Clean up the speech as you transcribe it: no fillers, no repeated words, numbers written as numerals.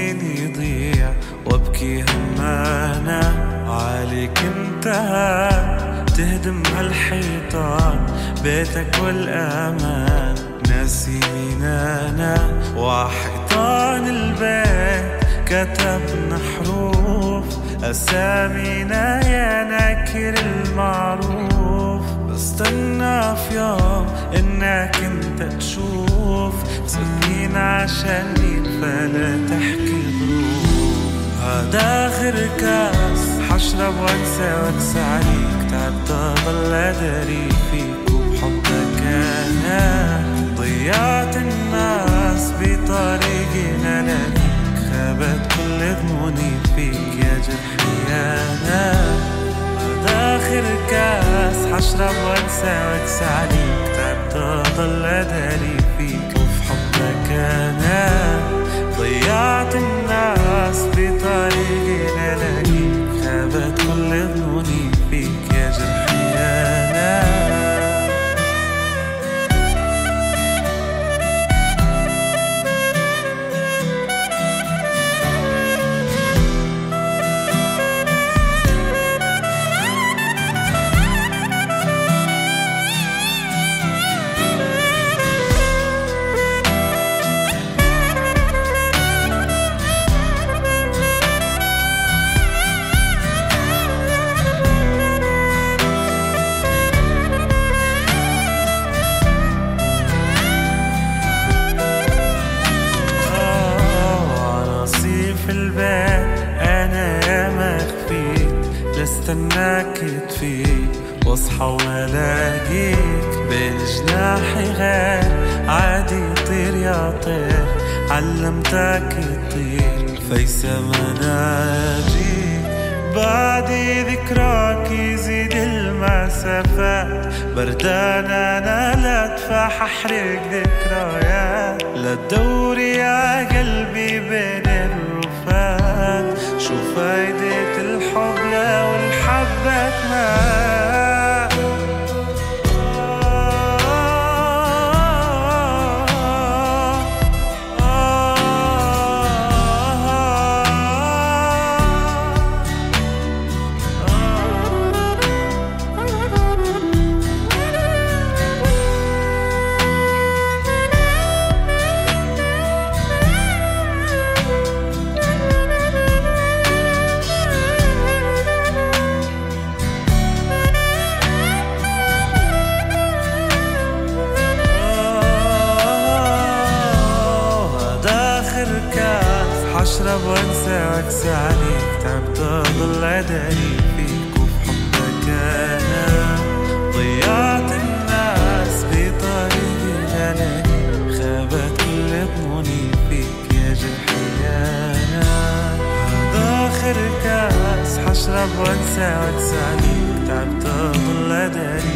سنين يضيع وابكي همانا عليك انتهى. تهدم هالحيطان بيتك والأمان، ناسي مين أنا وحيطان البيت كتبنا حروف أسامينا يا ناكر المعروف. بستنى في يوم إنك انت تشوف سنين عشان مين فلا تحكي ظروف. هذا آخر كاس حشرب وانسى واكسى عليك، تعبت اضل ادري فيك وبحبك انا. ضيعت الناس بطريقي نلاقيك، خابت كل ظنوني فيك يا جرحي انا. هذا آخر كاس حشرب وانسى واكسى عليك، تعبت اضل ادري فيك وبحبك انا. ضيعت الناس بطريقي نلاقيك، خابت كل ظنوني فيك يا جرحي انا. في البيت أنا يا ما خفيت، لاستناك تفيق واصحى ولاقيك بين جناحي غير عادي. يطير يا طير علمتك تطير فيسا مناجيك. بعدي ذكراك يزيد المسافات، بردان أنا لا تفاح أحرق ذكريات. لا تدوري يا قلبي بين الرفات، شو فايدة الحب لو الحبك مات. أشرب وانسى واكسى عليك، تعبت اضل ادري فيك وبحبك انا. ضيعت الناس بطريقي نلاقيك، خابت كل ظنوني فيك يا جرحي انا. هذا آخر كاس حشرب وانسى واكسى عليك، تعبت اضل ادري